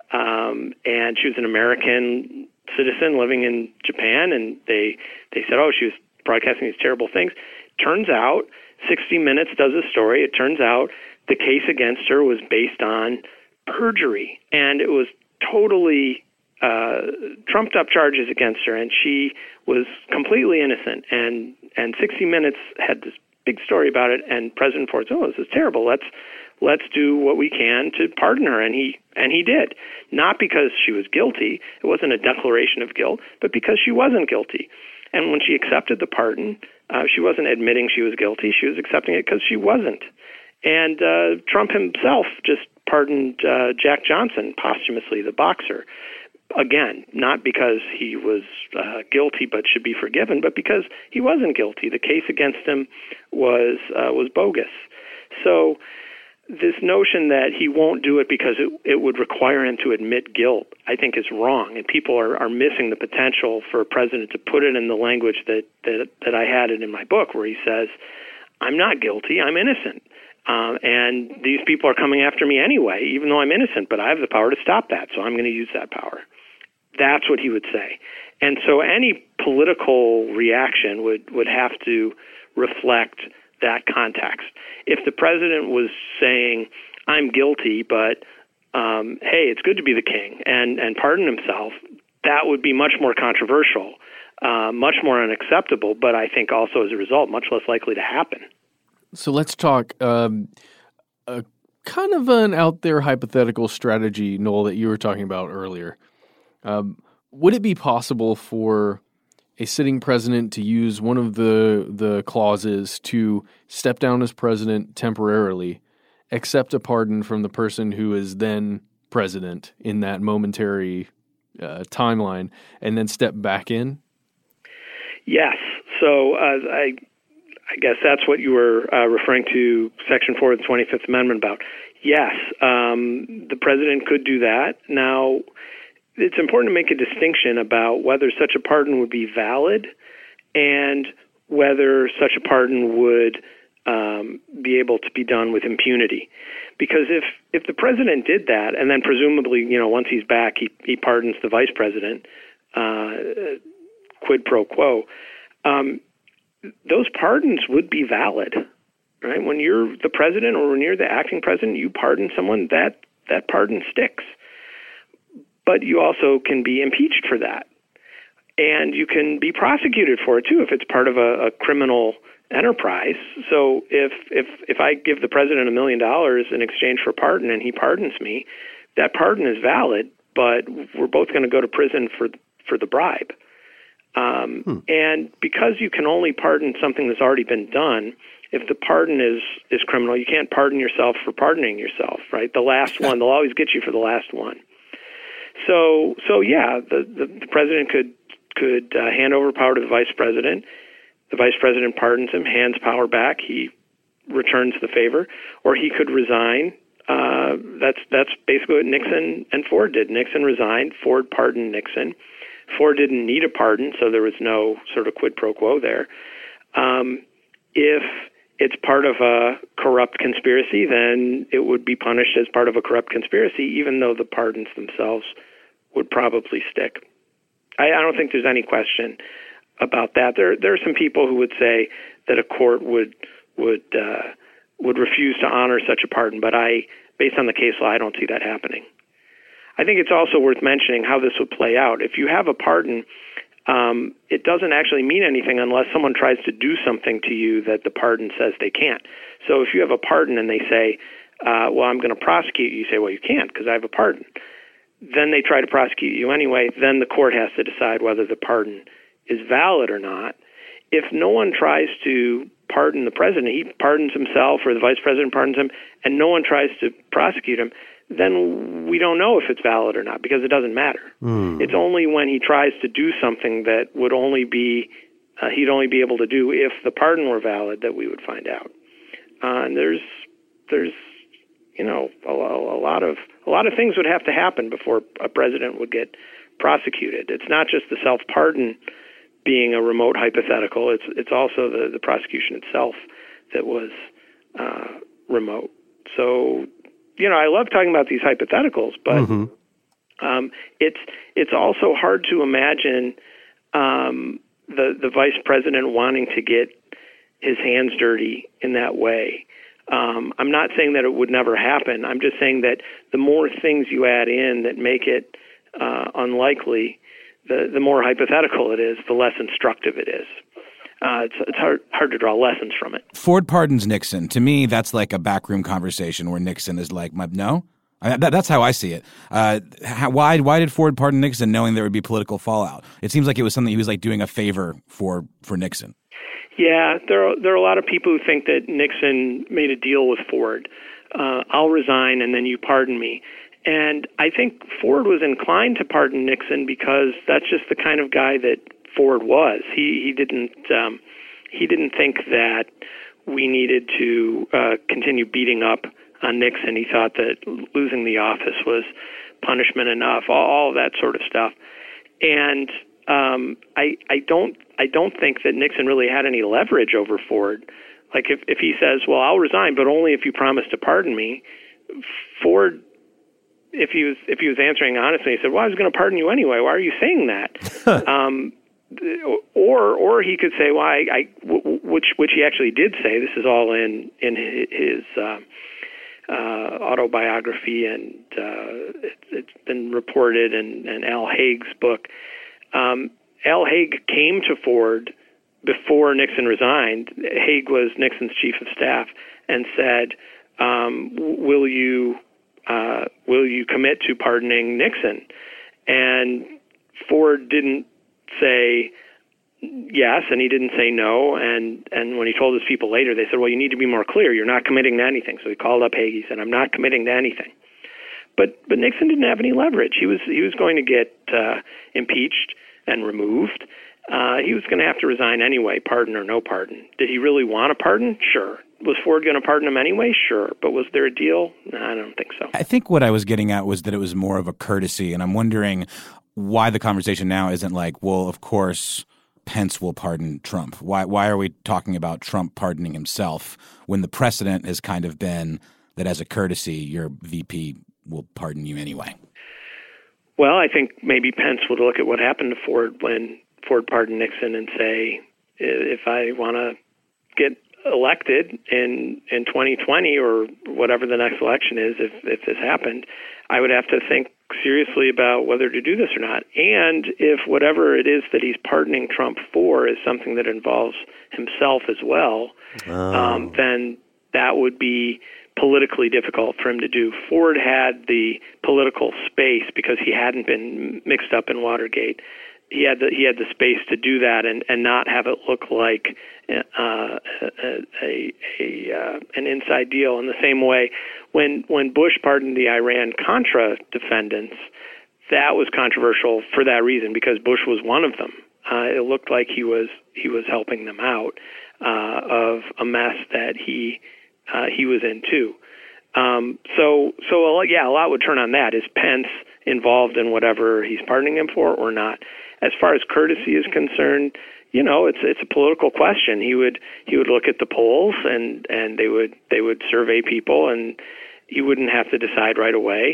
and she was an American citizen living in Japan, and they said, oh, she was broadcasting these terrible things. Turns out, 60 Minutes does a story. It turns out the case against her was based on perjury, and it was totally trumped up charges against her, and she was completely innocent. And 60 Minutes had this big story about it, and President Ford said, oh, this is terrible. Let's do what we can to pardon her, and he did. Not because she was guilty. It wasn't a declaration of guilt, but because she wasn't guilty. And when she accepted the pardon, she wasn't admitting she was guilty. She was accepting it because she wasn't. And Trump himself just pardoned Jack Johnson posthumously, the boxer. Again, not because he was guilty but should be forgiven, but because he wasn't guilty. The case against him was bogus. So this notion that he won't do it because it would require him to admit guilt, I think is wrong. And people are missing the potential for a president to put it in the language that I had it in my book, where he says, I'm not guilty, I'm innocent. And these people are coming after me anyway, even though I'm innocent, but I have the power to stop that, so I'm going to use that power. That's what he would say. And so any political reaction would have to reflect that context. If the president was saying, I'm guilty, but hey, it's good to be the king, and pardon himself, that would be much more controversial, much more unacceptable, but I think also as a result, much less likely to happen. So let's talk kind of an out there hypothetical strategy, Noel, that you were talking about earlier. Would it be possible for a sitting president to use one of the clauses to step down as president temporarily, accept a pardon from the person who is then president in that momentary timeline, and then step back in? Yes. So I guess that's what you were referring to Section 4 of the 25th Amendment about. Yes, the president could do that. Now, it's important to make a distinction about whether such a pardon would be valid and whether such a pardon would be able to be done with impunity. Because if the president did that, and then presumably, once he's back, he pardons the vice president, quid pro quo, those pardons would be valid, right? When you're the president or when you're the acting president, you pardon someone, that pardon sticks. But you also can be impeached for that. And you can be prosecuted for it, too, if it's part of a criminal enterprise. So if I give the president $1 million in exchange for a pardon and he pardons me, that pardon is valid, but we're both going to go to prison for the bribe. And because you can only pardon something that's already been done, if the pardon is criminal, you can't pardon yourself for pardoning yourself, right? The last one, they'll always get you for the last one. So yeah, the president could hand over power to the vice president. The vice president pardons him, hands power back. He returns the favor, or he could resign. That's basically what Nixon and Ford did. Nixon resigned. Ford pardoned Nixon. Ford didn't need a pardon, so there was no sort of quid pro quo there. If it's part of a corrupt conspiracy, then it would be punished as part of a corrupt conspiracy, even though the pardons themselves would probably stick. I don't think there's any question about that. There are some people who would say that a court would refuse to honor such a pardon, but based on the case law, I don't see that happening. I think it's also worth mentioning how this would play out. If you have a pardon, it doesn't actually mean anything unless someone tries to do something to you that the pardon says they can't. So if you have a pardon and they say, well, I'm going to prosecute you, you say, well, you can't because I have a pardon. Then they try to prosecute you anyway. Then the court has to decide whether the pardon is valid or not. If no one tries to pardon the president, he pardons himself or the vice president pardons him, and no one tries to prosecute him, then we don't know if it's valid or not because it doesn't matter. It's only when he tries to do something that would only be he'd only be able to do if the pardon were valid that we would find out. And there's a lot of things would have to happen before a president would get prosecuted. It's not just the self-pardon being a remote hypothetical. It's also the prosecution itself that was remote. So, I love talking about these hypotheticals, but it's also hard to imagine the vice president wanting to get his hands dirty in that way. I'm not saying that it would never happen. I'm just saying that the more things you add in that make it unlikely, the more hypothetical it is, the less instructive it is. It's hard to draw lessons from it. Ford pardons Nixon. To me, that's like a backroom conversation where Nixon is like, no? That's how I see it. Why did Ford pardon Nixon knowing there would be political fallout? It seems like it was something he was like doing a favor for Nixon. Yeah, there are a lot of people who think that Nixon made a deal with Ford. I'll resign and then you pardon me. And I think Ford was inclined to pardon Nixon because that's just the kind of guy that Ford was. He didn't think that we needed to continue beating up on Nixon. He thought that losing the office was punishment enough, all of that sort of stuff. And I don't think that Nixon really had any leverage over Ford. Like if he says, "Well, I'll resign, but only if you promise to pardon me," Ford, if he was answering honestly, he said, "Well, I was going to pardon you anyway. Why are you saying that?" Or he could say, "Well, which he actually did say. This is all in his autobiography, and it's been reported in Al Haig's book." Al Haig came to Ford before Nixon resigned. Haig was Nixon's chief of staff, and said, "Will you commit to pardoning Nixon?" And Ford didn't say yes, and he didn't say no. And when he told his people later, they said, "Well, you need to be more clear. You're not committing to anything." So he called up Haig. He said, "I'm not committing to anything." But Nixon didn't have any leverage. He was going to get impeached and removed. He was going to have to resign anyway, pardon or no pardon. Did he really want a pardon? Sure. Was Ford going to pardon him anyway? Sure. But was there a deal? No, I don't think so. I think what I was getting at was that it was more of a courtesy, and I'm wondering why the conversation now isn't like, well, of course, Pence will pardon Trump. Why are we talking about Trump pardoning himself when the precedent has kind of been that as a courtesy, your VP will pardon you anyway? Well, I think maybe Pence would look at what happened to Ford when Ford pardoned Nixon and say, if I want to get elected in 2020 or whatever the next election is, if this happened, I would have to think seriously about whether to do this or not. And if whatever it is that he's pardoning Trump for is something that involves himself as well, then that would be politically difficult for him to do. Ford had the political space because he hadn't been mixed up in Watergate. He had the space to do that and not have it look like an inside deal. In the same way, when Bush pardoned the Iran-Contra defendants, that was controversial for that reason because Bush was one of them. It looked like he was helping them out of a mess that he was in too. So a lot would turn on that. Is Pence involved in whatever he's pardoning him for or not? As far as courtesy is concerned, it's a political question. He would look at the polls and they would survey people, and he wouldn't have to decide right away.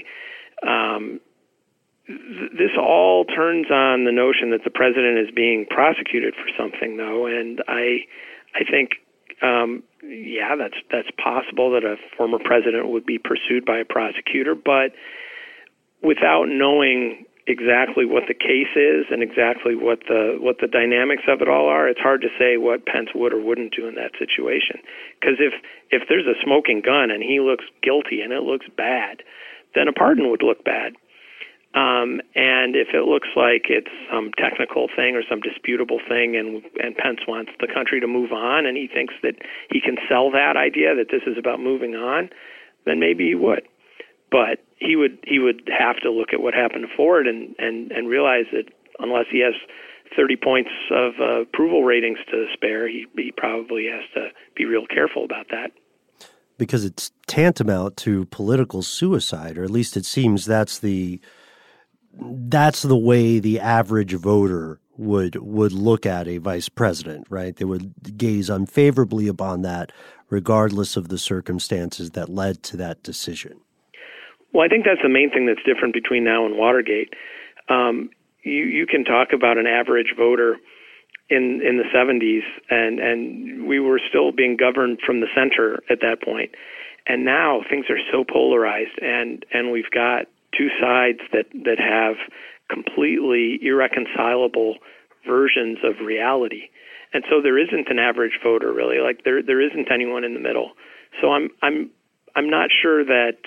This all turns on the notion that the president is being prosecuted for something, though, and I think that's possible that a former president would be pursued by a prosecutor, but without knowing exactly what the case is and exactly what the dynamics of it all are, it's hard to say what Pence would or wouldn't do in that situation. Because if there's a smoking gun and he looks guilty and it looks bad, then a pardon would look bad. And if it looks like it's some technical thing or some disputable thing and Pence wants the country to move on and he thinks that he can sell that idea that this is about moving on, then maybe he would. But he would have to look at what happened to Ford and realize that unless he has 30 points of approval ratings to spare, he probably has to be real careful about that. Because it's tantamount to political suicide, or at least it seems that's the way the average voter would look at a vice president, right? They would gaze unfavorably upon that, regardless of the circumstances that led to that decision. Well, I think that's the main thing that's different between now and Watergate. You can talk about an average voter in the 70s, and we were still being governed from the center at that point. And now things are so polarized, and we've got two sides that have completely irreconcilable versions of reality. And so there isn't an average voter really. Like there isn't anyone in the middle. So I'm not sure that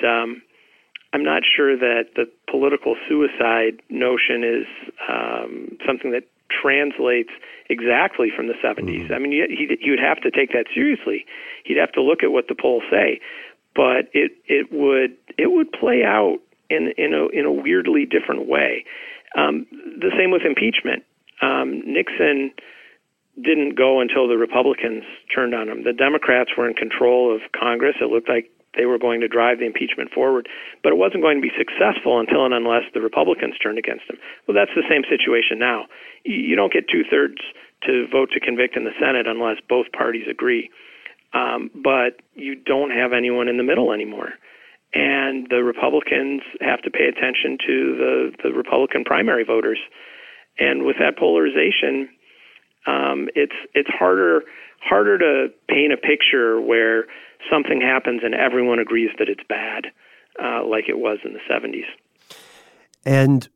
the political suicide notion is something that translates exactly from the 70s. I mean, he would have to take that seriously. He'd have to look at what the polls say, but it would play out in a weirdly different way. The same with impeachment. Nixon didn't go until the Republicans turned on him. The Democrats were in control of Congress. It looked like they were going to drive the impeachment forward, but it wasn't going to be successful until and unless the Republicans turned against him. Well, that's the same situation now. You don't get 2/3 to vote to convict in the Senate unless both parties agree. But you don't have anyone in the middle anymore. And the Republicans have to pay attention to the Republican primary voters. And with that polarization, it's harder to paint a picture where something happens and everyone agrees that it's bad, like it was in the 70s. And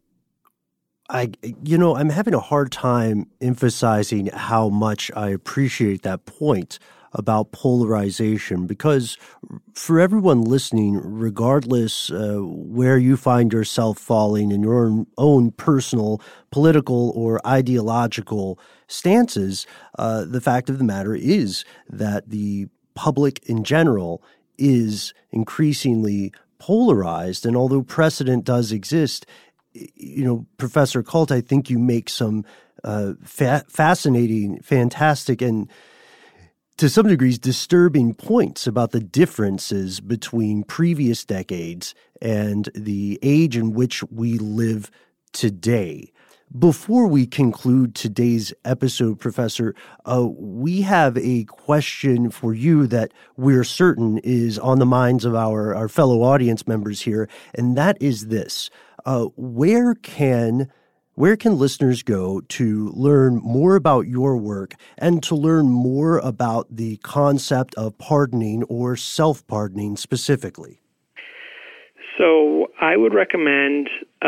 I'm having a hard time emphasizing how much I appreciate that point about polarization, because for everyone listening, regardless where you find yourself falling in your own personal political or ideological stances, the fact of the matter is that the public in general is increasingly polarized. And although precedent does exist, Professor Kalt, I think you make some fascinating, fantastic, and to some degrees disturbing points about the differences between previous decades and the age in which we live today. Before we conclude today's episode, Professor, we have a question for you that we're certain is on the minds of our fellow audience members here, and that is this. Where can listeners go to learn more about your work and to learn more about the concept of pardoning or self-pardoning specifically? So I would recommend,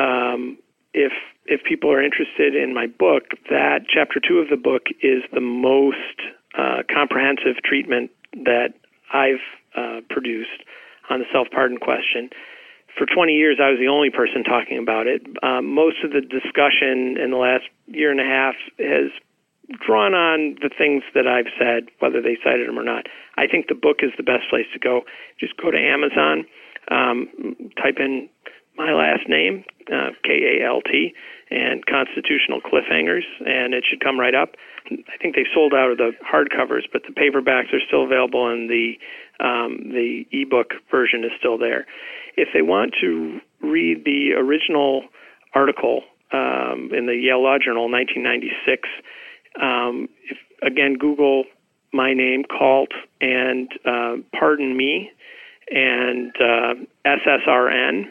if people are interested in my book, that Chapter 2 of the book is the most comprehensive treatment that I've produced on the self-pardon question. For 20 years, I was the only person talking about it. Most of the discussion in the last year and a half has drawn on the things that I've said, whether they cited them or not. I think the book is the best place to go. Just go to Amazon, type in my last name, Kalt, and Constitutional Cliffhangers, and it should come right up. I think they sold out of the hardcovers, but the paperbacks are still available, and the ebook version is still there. If they want to read the original article in the Yale Law Journal, 1996, again, Google my name, Kalt, and Pardon Me, and SSRN.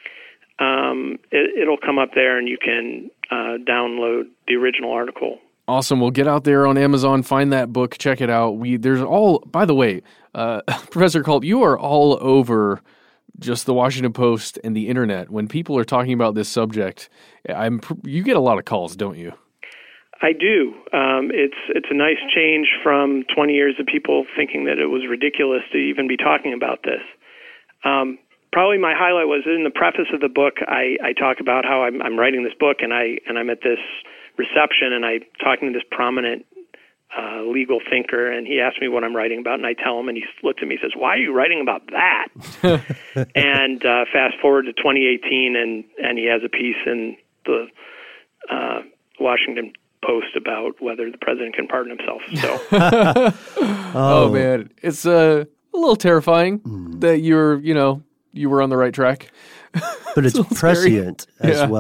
It'll come up there, and you can download the original article. Awesome. Well, get out there on Amazon, find that book, check it out. By the way, Professor Kalt, you are all over just the Washington Post and the internet. When people are talking about this subject, you get a lot of calls, don't you? I do. It's a nice change from 20 years of people thinking that it was ridiculous to even be talking about this. Probably my highlight was in the preface of the book. I talk about how I'm writing this book, and I'm at this reception, and I'm talking to this prominent legal thinker, and he asked me what I'm writing about, and I tell him, and he looks at me and says, "Why are you writing about that?" And fast forward to 2018, and he has a piece in the Washington Post about whether the president can pardon himself. So, oh man, it's a little terrifying that you were on the right track. But it's prescient as well.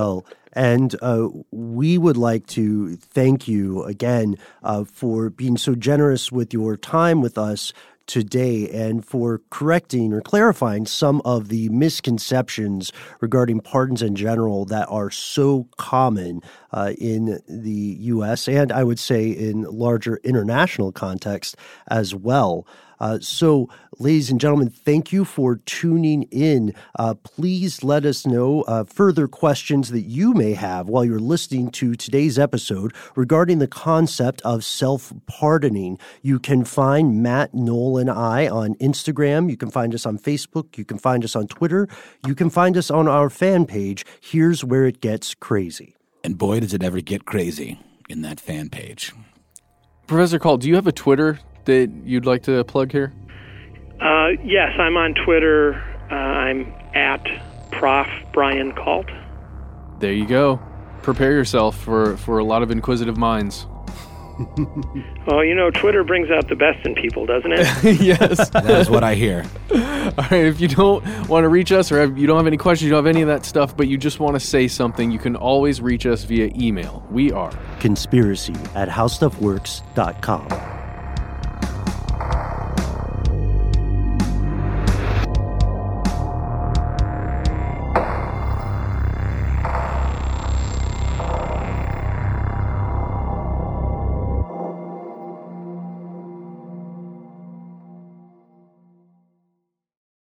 And we would like to thank you again for being so generous with your time with us today and for correcting or clarifying some of the misconceptions regarding pardons in general that are so common in the U.S. and I would say in larger international context as well. So, ladies and gentlemen, thank you for tuning in. Please let us know further questions that you may have while you're listening to today's episode regarding the concept of self-pardoning. You can find Matt, Noel, and I on Instagram. You can find us on Facebook. You can find us on Twitter. You can find us on our fan page. Here's where it gets crazy. And boy, does it ever get crazy in that fan page. Professor Kalt, do you have a Twitter that you'd like to plug here? Yes, I'm on Twitter. I'm at Prof. Brian Kalt. There you go. Prepare yourself for a lot of inquisitive minds. Well, Twitter brings out the best in people, doesn't it? Yes. That is what I hear. All right, if you don't want to reach us or you don't have any questions, you don't have any of that stuff, but you just want to say something, you can always reach us via email. We are conspiracy@howstuffworks.com.